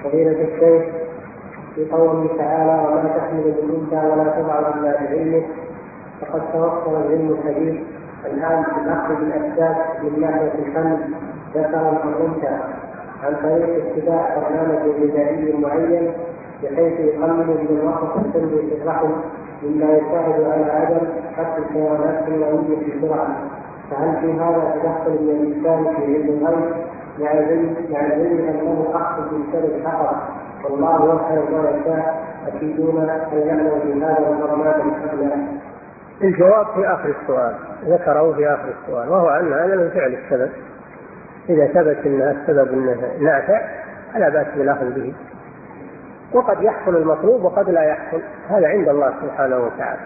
فضيلة الشيخ، في قوله تعالى وما تحمل من أنثى ولا تضع إلا بعلمه، فقد توصل العلم الحديث الآن في الأخذ بالأسباب من ناحية الحمل ذكرا أو أنثى عن طريق اتباع برنامج غذائي معين بحيث يقلل من الوقت السلبي في الرحم مما يساعد على عدم حتى الحيوانات المنوية بسرعة. فهل في هذا تدخل من الإنسان في علم الغيب مع العلم أنه أخذ بالسبب فقط والله يفعل ما يشاء؟ أفيدونا هل نعلم بهذا البرنامج أم لا؟ الجواب في آخر السؤال، ذكره في آخر السؤال، وهو أن هذا من فعل السبب. إذا ثبت أن السبب نافع فلا بأس بالأخذ به، وقد يحصل المطلوب وقد لا يحصل، هذا عند الله سبحانه وتعالى.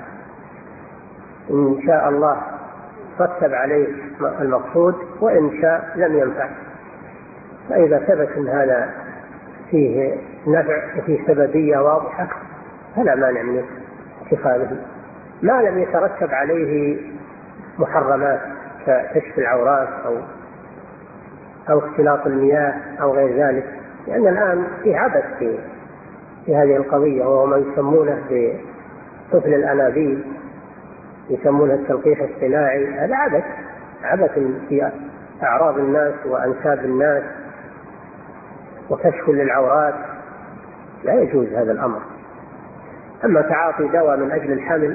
إن شاء الله رتب عليه المقصود، وإن شاء لم ينفع. فإذا ثبت أن هذا فيه نفع وفيه سببية واضحة فلا مانع من اتخاذه، ما لم يترتب عليه محرمات ككشف العورات أو اختلاط المياه أو غير ذلك، لأن الآن في عبث في هذه القضية، وهو ما يسمونه بطفل الأنابيب، يسمونه التلقيح الصناعي. هذا عبث في أعراض الناس وأنساب الناس وكشف للعورات، لا يجوز هذا الأمر. أما تعاطي دواء من أجل الحمل،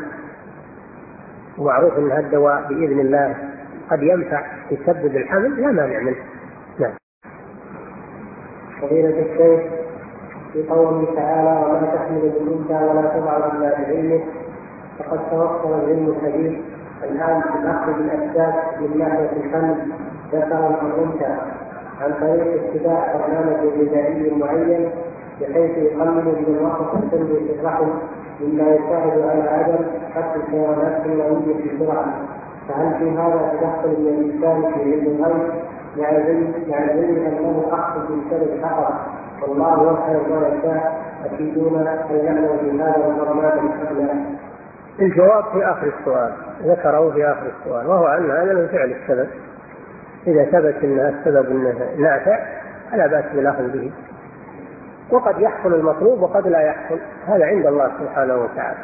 ومعروف أن هذا الدواء بإذن الله قد ينفع يسبب الحمل، لا مانع منه. نعم. فضيلة الشيخ، في قوله تعالى وما تحمل من أنثى ولا تضع إلا بعلمه، فقد توصل العلم الحديث الآن في الأخذ بالأسباب من ناحية الحمل ذكرا أو أنثى عن طريق اتباع برنامج غذائي معين بحيث يقلل من الوقت السلبي في الرحم مما يساعد على عدم حتى الحيوانات المنوية بسرعة. فهل في هذا تدخل من الإنسان في علم الغيب مع العلم أنه أخذ بالسبب فقط والله يفعل ما يشاء؟ أفيدونا هل نعلم بهذا البرنامج أم لا؟ الجواب في آخر السؤال، ذكره في آخر السؤال، وهو أن هذا من فعل السبب. إذا ثبت أن السبب نافع فلا بأس بالأخذ به، وقد يحصل المطلوب وقد لا يحصل، هذا عند الله سبحانه وتعالى.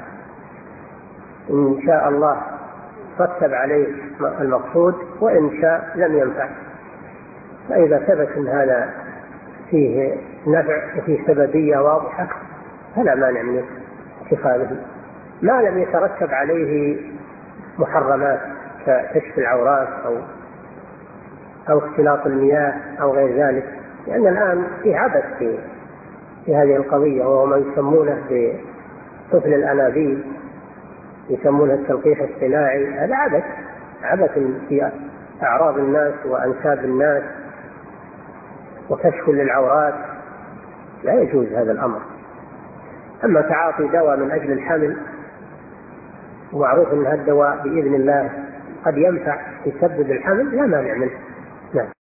إن شاء الله رتب عليه المقصود، وإن شاء لم ينفع. فإذا ثبت أن هذا فيه نفع وفيه سببية واضحة فلا مانع من اتخاذه، ما لم يترتب عليه محرمات ككشف العورات أو اختلاط المياه أو غير ذلك، لأن الآن في عبث في هذه القضية، وهو ما يسمونه بطفل الأنابيب، يسمونه التلقيح الصناعي. هذا عبث في أعراض الناس وأنساب الناس وكشف للعورات، لا يجوز هذا الأمر. أما تعاطي دواء من أجل الحمل، ومعروف أن هذا الدواء بإذن الله قد ينفع يسبب الحمل، لا مانع منه. نعم.